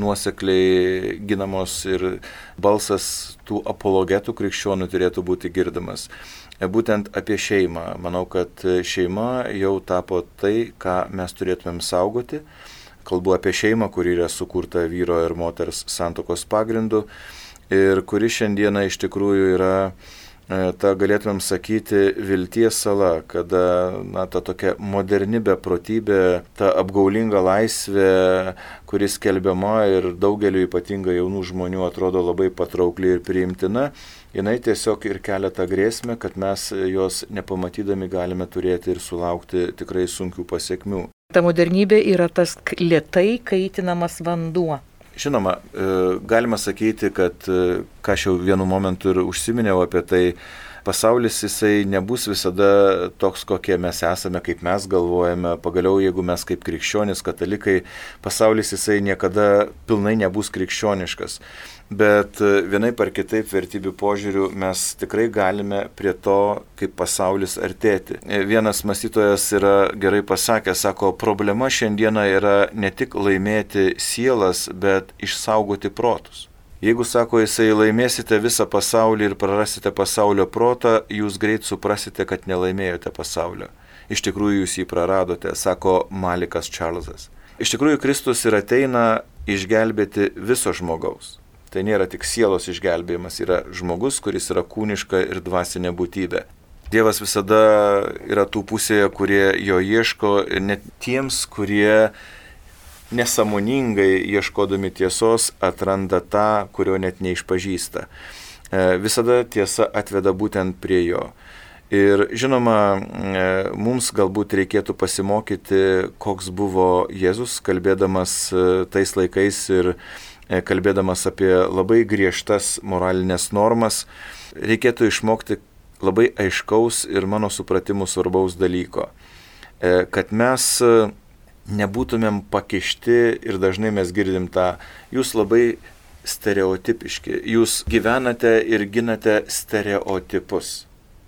nuosekliai ginamos ir balsas tų apologetų krikščionių turėtų būti girdamas. Būtent apie šeimą. Manau, kad šeima jau tapo tai, ką mes turėtumėm saugoti. Kalbu apie šeimą, kuri yra sukurta vyro ir moters santuokos pagrindu ir kuri šiandieną iš tikrųjų yra ta, galėtumėm sakyti, vilties sala, kada na, ta tokia moderni beprotybė, ta apgaulinga laisvė, kuris skelbiama ir daugeliu ypatingai jaunų žmonių atrodo labai patraukli ir priimtina, jinai tiesiog ir kelia tą grėsmę, kad mes jos nepamatydami galime turėti ir sulaukti tikrai sunkių pasiekmių. Ta modernybė yra tas lėtai kaitinamas vanduo. Žinoma, galima sakyti, kad, ką aš jau vienu momentu ir užsiminiau apie tai, pasaulis jisai nebus visada toks, kokie mes esame, kaip mes galvojame. Pagaliau, jeigu mes kaip krikščionys, katalikai, pasaulis jisai niekada pilnai nebus krikščioniškas. Bet vienaip ar kitaip vertybių požiūrių mes tikrai galime prie to, kaip pasaulis artėti. Vienas mąstytojas yra gerai pasakęs, sako, problema šiandieną yra ne tik laimėti sielas, bet išsaugoti protus. Jeigu, sako, jisai laimėsite visą pasaulį ir prarasite pasaulio protą, jūs greit suprasite, kad nelaimėjote pasaulio. Iš tikrųjų jūs jį praradote, sako Malikas Čarlzas. Iš tikrųjų Kristus ir ateina išgelbėti viso žmogaus. Tai nėra tik sielos išgelbėjimas, yra žmogus, kuris yra kūniška ir dvasinė būtybė. Dievas visada yra tų pusėje, kurie jo ieško, ir net tiems, kurie nesąmoningai ieškodami tiesos atranda tą, kurio net neišpažįsta. Visada tiesa atveda būtent prie jo. Ir žinoma, mums galbūt reikėtų pasimokyti, koks buvo Jėzus, kalbėdamas tais laikais ir kalbėdamas apie labai griežtas moralinės normas. Reikėtų išmokti labai aiškaus ir mano supratimu svarbaus dalyko, kad mes nebūtumėm pakišti ir dažnai mes girdim tą, jūs labai stereotipiški, jūs gyvenate ir ginate stereotipus.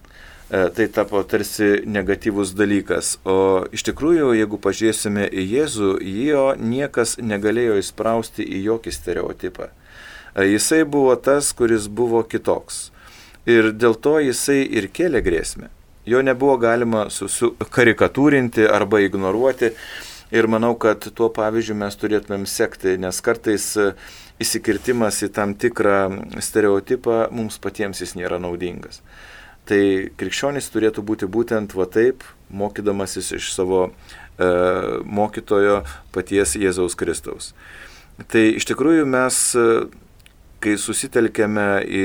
Tai tapo tarsi negatyvus dalykas. O iš tikrųjų, jeigu pažiūrėsime į Jėzų, jo niekas negalėjo įsprausti į jokį stereotipą. Jisai buvo tas, kuris buvo kitoks. Ir dėl to jisai ir kėlė grėsmę. Jo nebuvo galima sukarikatūrinti arba ignoruoti. Ir manau, kad tuo pavyzdžiu mes turėtumėm sekti, nes kartais įsikirtimas į tam tikrą stereotipą mums patiems jis nėra naudingas. Tai krikščionis turėtų būti būtent va taip, mokydamasis iš savo e, mokytojo paties Jėzaus Kristaus. Tai iš tikrųjų mes, kai susitelkėme į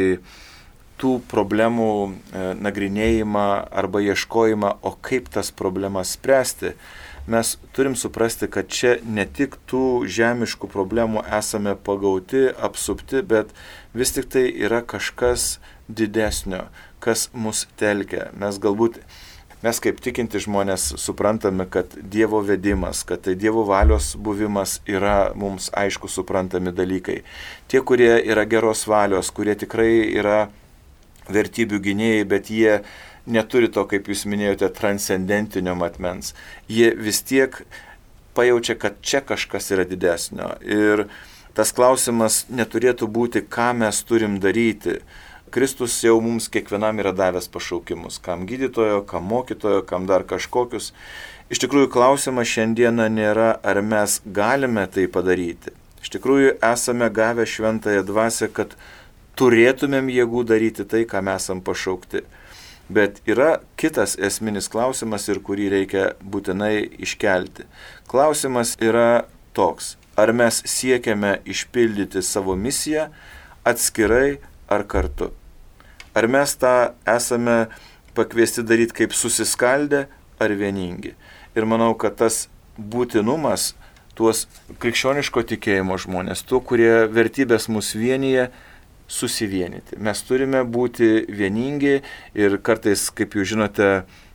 tų problemų e, nagrinėjimą arba ieškojimą, o kaip tas problemas spręsti, mes turim suprasti, kad čia ne tik tų žemiškų problemų esame pagauti, apsupti, bet vis tik tai yra kažkas didesnio, kas mus telkia. Mes galbūt, mes kaip tikinti žmonės suprantame, kad Dievo vedimas, kad tai Dievo valios buvimas yra mums aišku suprantami dalykai. Tie, kurie yra geros valios, kurie tikrai yra vertybių gynėjai, bet jie neturi to, kaip jūs minėjote, transcendentinio matmens. Jie vis tiek pajaučia, kad čia kažkas yra didesnio. Ir tas klausimas neturėtų būti, ką mes turim daryti. Kristus jau mums kiekvienam yra davęs pašaukimus, kam gydytojo, kam mokytojo, kam dar kažkokius. Iš tikrųjų, klausimas šiandieną nėra, ar mes galime tai padaryti. Iš tikrųjų, esame gavę šventąją dvasią, kad turėtumėm jėgų daryti tai, ką mes esam pašaukti. Bet yra kitas esminis klausimas ir kurį reikia būtinai iškelti. Klausimas yra toks, ar mes siekiame išpildyti savo misiją atskirai ar kartu. Ar mes tą esame pakviesti daryti kaip susiskaldę ar vieningi. Ir manau, kad tas būtinumas, tuos krikščioniško tikėjimo žmonės, tuo, kurie vertybės mus vienyje, susivienyti. Mes turime būti vieningi ir kartais, kaip jūs žinote,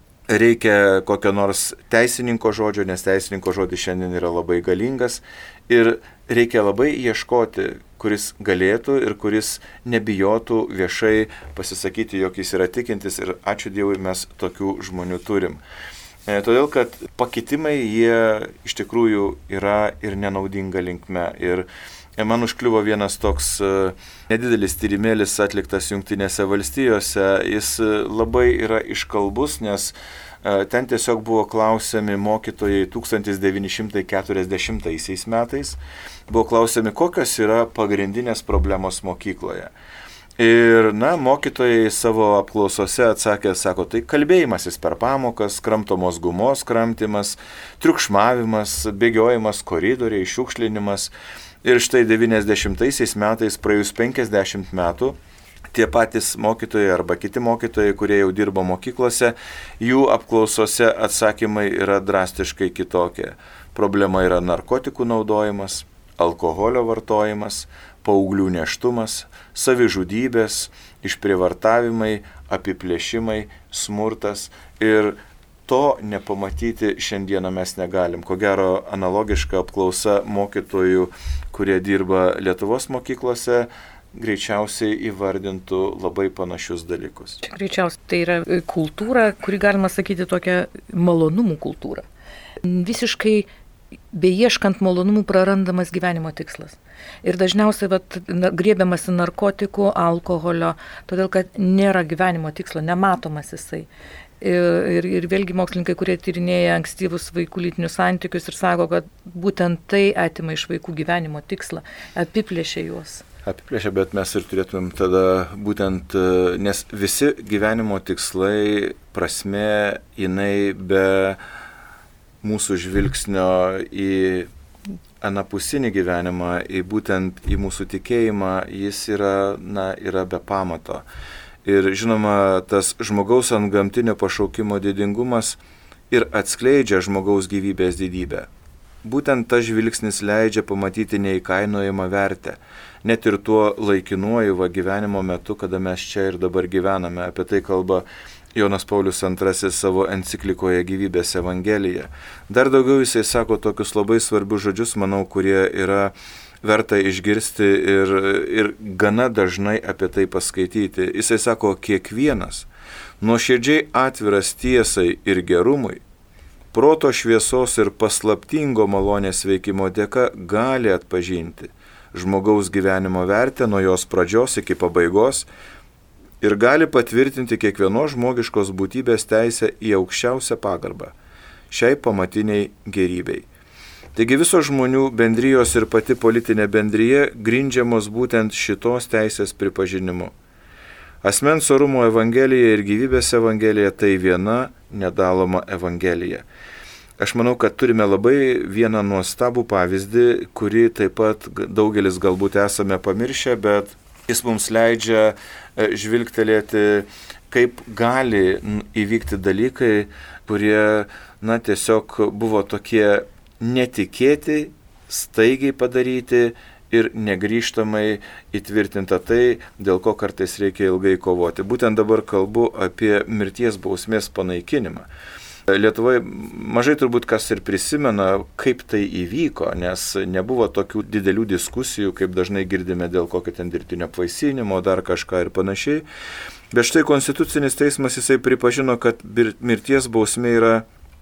reikia kokio nors teisininko žodžio, nes teisininko žodis šiandien yra labai galingas ir reikia labai ieškoti, kuris galėtų ir kuris nebijotų viešai pasisakyti, jog jis yra tikintis ir ačiū Dievui mes tokių žmonių turim. E, todėl, kad pakitimai jie iš tikrųjų yra ir nenaudinga linkme. Ir man užkliuvo vienas toks nedidelis tyrimėlis atliktas Jungtinėse valstijose. Jis labai yra iškalbus, nes ten tiesiog buvo klausiami mokytojai tūkstantis devyni šimtai keturiasdešimtaisiais metais. Buvo klausiami, kokios yra pagrindinės problemos mokykloje. Ir, na, mokytojai savo apklausose atsakė, sako, tai kalbėjimasis per pamokas, kramtomos gumos kramtymas, triukšmavimas, bėgiojimas koridoriai, šiukšlinimas. Ir štai devyniasdešimtaisiais metais, praėjus penkiasdešimt metų, tie patys mokytojai arba kiti mokytojai, kurie jau dirbo mokyklose, jų apklausose atsakymai yra drastiškai kitokie. Problema yra narkotikų naudojimas, alkoholio vartojimas, paauglių nėštumas, savižudybės, išprievartavimai, apiplėšimai, smurtas ir to nepamatyti šiandieną mes negalim. Ko gero analogiška apklausa mokytojų, kurie dirba Lietuvos mokyklose, greičiausiai įvardintų labai panašius dalykus. Čia greičiausiai tai yra kultūra, kuri galima sakyti tokia malonumų kultūra. Visiškai beieškant malonumų prarandamas gyvenimo tikslas. Ir dažniausiai vat, griebiamasi narkotikų, alkoholio, todėl kad nėra gyvenimo tikslo, nematomas jisai. Ir, ir, ir vėlgi mokslininkai, kurie tyrinėja ankstyvus vaikų lytinius santykius ir sako, kad būtent tai atima iš vaikų gyvenimo tikslą, apiplėšia juos. apiplėšia, bet mes ir turėtumėm tada būtent, nes visi gyvenimo tikslai, prasme, jinai be mūsų žvilgsnio į anapusinį gyvenimą, į būtent į mūsų tikėjimą, jis yra, na, yra be pamato. Ir žinoma, tas žmogaus antgamtinio pašaukimo didingumas ir atskleidžia žmogaus gyvybės didybę. Būtent tas žvilgsnis leidžia pamatyti neįkainojamą vertę, net ir tuo laikinuoju va gyvenimo metu, kada mes čia ir dabar gyvename. Apie tai kalba Jonas Paulius antrasis savo enciklikoje Gyvybės Evangelija. Dar daugiau jisai sako tokius labai svarbius žodžius, manau, kurie yra verta išgirsti ir, ir gana dažnai apie tai paskaityti. Jisai sako, kiekvienas nuoširdžiai atviras tiesai ir gerumui, proto šviesos ir paslaptingo malonės veikimo dėka gali atpažinti žmogaus gyvenimo vertę nuo jos pradžios iki pabaigos ir gali patvirtinti kiekvienos žmogiškos būtybės teisę į aukščiausią pagarbą šiai pamatiniai gerybei. Taigi visos žmonių bendrijos ir pati politinė bendryje grindžiamos būtent šitos teisės pripažinimu. Asmens orumo evangelija ir gyvybės evangelija tai viena nedaloma evangelija. Aš manau, kad turime labai vieną nuostabų pavyzdį, kurį taip pat daugelis galbūt esame pamiršę, bet jis mums leidžia žvilgtelėti, kaip gali įvykti dalykai, kurie, na, tiesiog buvo tokie netikėti, staigiai padaryti ir negrįžtamai įtvirtinta tai, dėl ko kartais reikia ilgai kovoti. Būtent dabar kalbu apie mirties bausmės panaikinimą. Lietuvoje mažai turbūt kas ir prisimena, kaip tai įvyko, nes nebuvo tokių didelių diskusijų, kaip dažnai girdime dėl kokio ten dirbtinio apvaisinimo, dar kažką ir panašiai. Bet štai Konstitucinis teismas jisai pripažino, kad mirties bausmė yra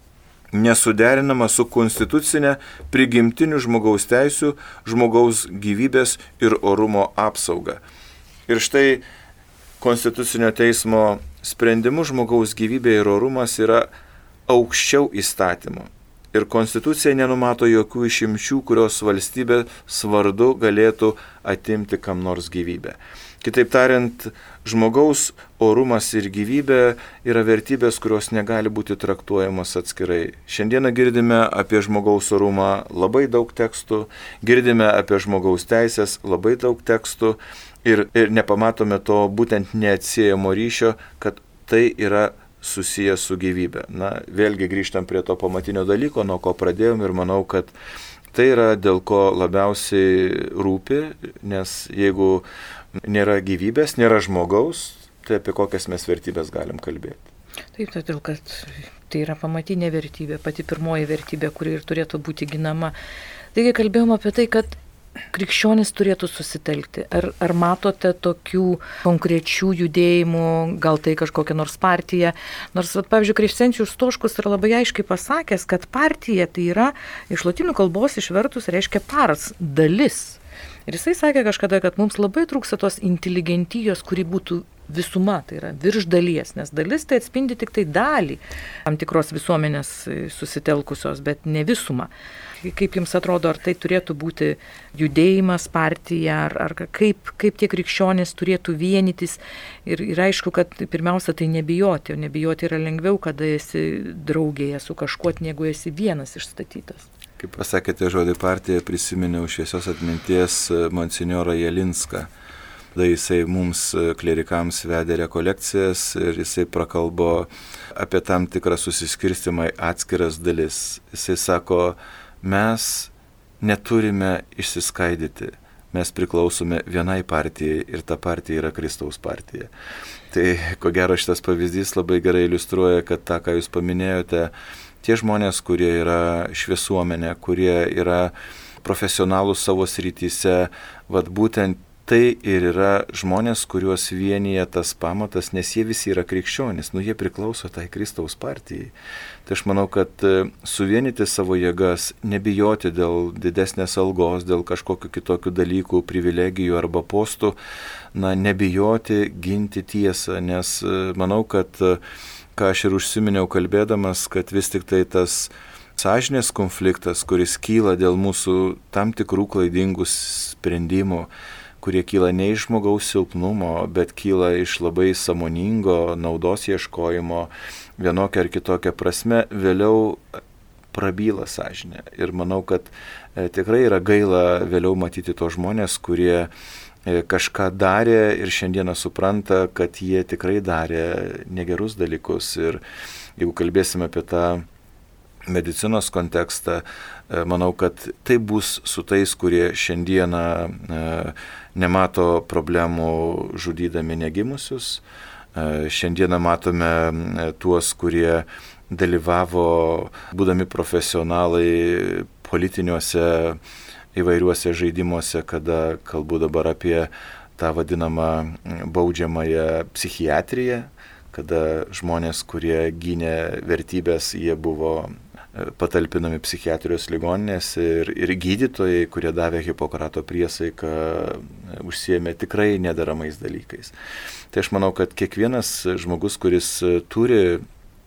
nesuderinama su konstitucinė prigimtinių žmogaus teisių, žmogaus gyvybės ir orumo apsauga. Ir štai Konstitucinio teismo sprendimu žmogaus gyvybė ir orumas yra aukščiau įstatymo. Ir Konstitucija nenumato jokių išimčių, kurios valstybė svardu galėtų atimti kam nors gyvybę. Kitaip tariant, žmogaus orumas ir gyvybė yra vertybės, kurios negali būti traktuojamos atskirai. Šiandieną girdime apie žmogaus orumą labai daug tekstų, girdime apie žmogaus teisės labai daug tekstų ir, ir nepamatome to būtent neatsiejamo ryšio, kad tai yra susijęs su gyvybė. Na, vėlgi grįžtam prie to pamatinio dalyko, nuo ko pradėjom ir manau, kad tai yra dėl ko labiausiai rūpi, nes jeigu nėra gyvybės, nėra žmogaus, tai apie kokias mes vertybės galim kalbėti. Taip, todėl, kad tai yra pamatinė vertybė, pati pirmoji vertybė, kuri ir turėtų būti ginama. Taigi kalbėjom apie tai, kad krikščionys turėtų susitelkti. Ar, ar matote tokių konkrečių judėjimų, gal tai kažkokia nors partija? Nors, vat, pavyzdžiui, Krescencijus Stoškus yra labai aiškiai pasakęs, kad partija tai yra iš lotynų kalbos išvertus reiškia pars, dalis. Ir jisai sakė kažkada, kad mums labai trūksta tos inteligentijos, kuri būtų visuma, tai yra virš dalies, nes dalis tai atspindi tik tai dalį tam tikros visuomenės susitelkusios, bet ne visumą. Kaip jums atrodo, ar tai turėtų būti judėjimas, partija, ar, ar kaip, kaip tie krikščionys turėtų vienytis ir, ir aišku, kad pirmiausia tai nebijoti, o nebijoti yra lengviau, kada esi draugėje su kažkuo, negu esi vienas išstatytas. Kaip pasakėte žodį partija, prisiminiau šviesios atminties monsinjorą Jelinską. Tada jisai mums klerikams vedė rekolekcijas ir jisai prakalbo apie tam tikrą susiskirstimą į atskiras dalis. Jisai sako, mes neturime išsiskaidyti, mes priklausome vienai partijai ir ta partija yra Kristaus partija. Tai ko gero šitas pavyzdys labai gerai iliustruoja, kad tą, ką jūs paminėjote, tie žmonės, kurie yra šviesuomenė, kurie yra profesionalūs savo srityse, vat būtent tai ir yra žmonės, kuriuos vienyje tas pamatas, nes jie visi yra krikščionys, nu jie priklauso tai Kristaus partijai. Tai aš manau, kad suvienyti savo jėgas, nebijoti dėl didesnės algos, dėl kažkokių kitokių dalykų, privilegijų arba postų, na nebijoti ginti tiesą, nes manau, kad, ką aš ir užsiminiau kalbėdamas, kad vis tik tai tas sąžinės konfliktas, kuris kyla dėl mūsų tam tikrų klaidingų sprendimų, kurie kyla ne iš žmogaus silpnumo, bet kyla iš labai sąmoningo naudos ieškojimo vienokia ar kitokia prasme, vėliau prabyla sąžinė. Ir manau, kad e, tikrai yra gaila vėliau matyti tos žmonės, kurie e, kažką darė ir šiandieną supranta, kad jie tikrai darė negerus dalykus. Ir jeigu kalbėsime apie tą medicinos kontekstą, manau, kad tai bus su tais, kurie šiandieną nemato problemų žudydami negimusius. Šiandieną matome tuos, kurie dalyvavo, būdami profesionalai politiniuose įvairiuose žaidimuose, kada kalbu dabar apie tą vadinamą baudžiamąją psichiatriją, kada žmonės, kurie gynė vertybės, jie buvo patalpinami psichiatrijos ligoninėse ir, ir gydytojai, kurie davė Hipokrato priesaiką, užsiėmė tikrai nederamais dalykais. Tai aš manau, kad kiekvienas žmogus, kuris turi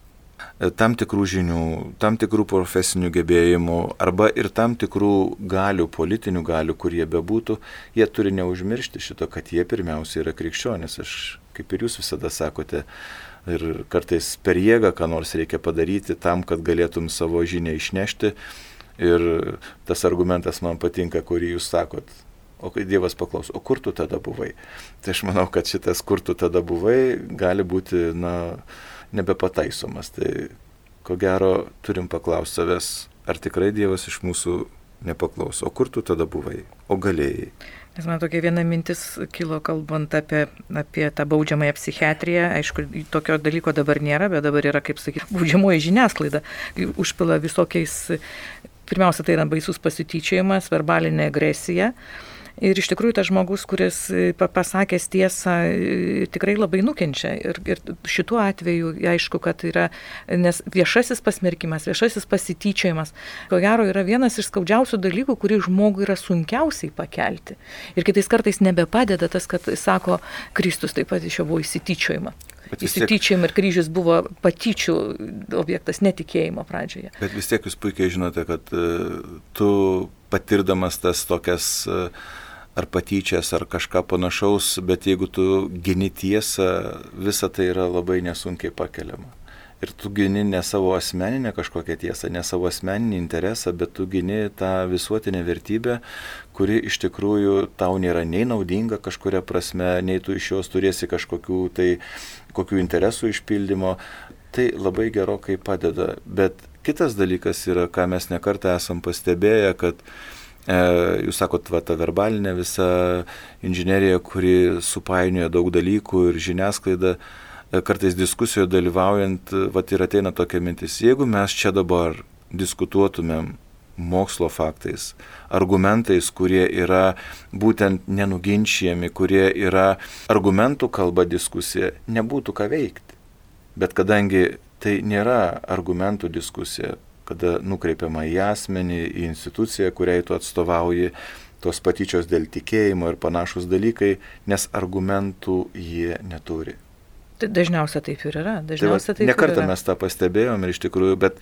tam tikrų žinių, tam tikrų profesinių gebėjimų arba ir tam tikrų galių, politinių galių, kurie bebūtų, jie turi neužmiršti šito, kad jie pirmiausia yra krikščionys. Aš, kaip ir jūs visada sakote, ir kartais per jėgą, ką nors reikia padaryti tam, kad galėtum savo žinią išnešti. Ir tas argumentas man patinka, kurį jūs sakot. O kai Dievas paklaus, o kur tu tada buvai? Tai aš manau, kad šitas kur tu tada buvai gali būti, na, nebepataisomas. Tai ko gero turim paklausti savęs, ar tikrai Dievas iš mūsų nepaklaus, o kur tu tada buvai, o galėjai. Nes man tokia viena mintis kilo kalbant apie, apie tą baudžiamąją psichiatriją. Aišku, tokio dalyko dabar nėra, bet dabar yra, kaip sakyti, baudžiamoji žiniasklaida. Užpila visokiais, pirmiausia, tai yra baisus pasityčiojimas, verbalinė agresija. Ir iš tikrųjų tas žmogus, kuris pasakęs tiesą, tikrai labai nukenčia. Ir, ir šituo atveju, aišku, kad yra, nes viešasis pasmerkimas, viešasis pasityčiojimas, ko gero yra vienas iš skaudžiausių dalykų, kurį žmogui yra sunkiausiai pakelti. Ir kitais kartais nebepadeda tas, kad sako, Kristus taip pat iš jo buvo įsityčiojama. Įsityčiojama ir kryžius buvo patyčių objektas, netikėjimo pradžioje. Bet vis tiek jūs puikiai žinote, kad uh, tu patirdamas tas tokias uh, ar patyčias, ar kažką panašaus, bet jeigu tu gini tiesą, visa tai yra labai nesunkiai pakeliama. Ir tu gini ne savo asmeninę kažkokią tiesą, ne savo asmeninį interesą, bet tu gini tą visuotinę vertybę, kuri iš tikrųjų tau nėra nei naudinga kažkuria prasme, nei tu iš jos turėsi kažkokių tai kokių interesų išpildymo. Tai labai gerokai padeda. Bet kitas dalykas yra, ką mes nekartą esam pastebėję, kad e, jūs sakot, va, ta verbalinė visa inžinerija, kuri supainioja daug dalykų ir žiniasklaida, kartais diskusijoje dalyvaujant, vat ir ateina tokia mintis, jeigu mes čia dabar diskutuotumėm mokslo faktais, argumentais, kurie yra būtent nenuginčijami, kurie yra argumentų kalba diskusija, nebūtų ką veikti. Bet kadangi tai nėra argumentų diskusija, kada nukreipiama į asmenį, į instituciją, kuriai tu atstovauji, tos patyčios dėl tikėjimo ir panašus dalykai, nes argumentų jie neturi. Dažniausia taip ir yra. Dažniausia tai va, taip nekartą mes tą pastebėjom ir iš tikrųjų, bet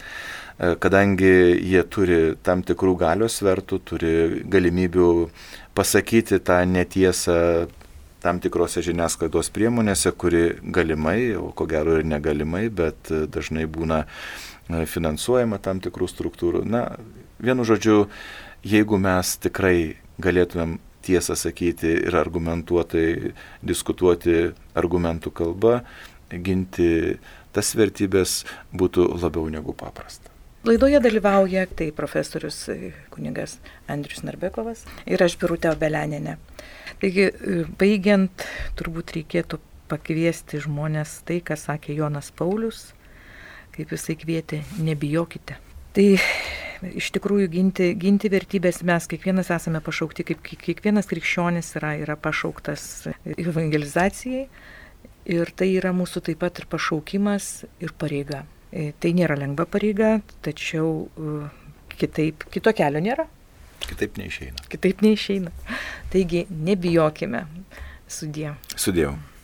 kadangi jie turi tam tikrų galios svertų, turi galimybių pasakyti tą netiesą tam tikrose žiniasklaidos priemonėse, kuri galimai, o ko gero ir negalimai, bet dažnai būna finansuojama tam tikrų struktūrų. Na, vienu žodžiu, jeigu mes tikrai galėtumėm tiesą sakyti ir argumentuotai diskutuoti argumentų kalba, ginti tas vertybės būtų labiau negu paprasta. Laidoje dalyvauja tai profesorius kunigas Andrius Narbekovas ir aš Birutė Obelianinė. Taigi, baigiant, turbūt reikėtų pakviesti žmonės tai, ką sakė Jonas Paulius, kaip jisai kvietė, nebijokite. Tai iš tikrųjų ginti, ginti vertybės mes kiekvienas esame pašaukti, kaip kiekvienas krikščionis yra, yra pašauktas evangelizacijai ir tai yra mūsų taip pat ir pašaukimas ir pareiga. Tai nėra lengva pareiga, tačiau kitaip, kito kelio nėra. Kitaip neišeina. Kitaip neišeina. Taigi nebijokime. Sudie. Sudėjau.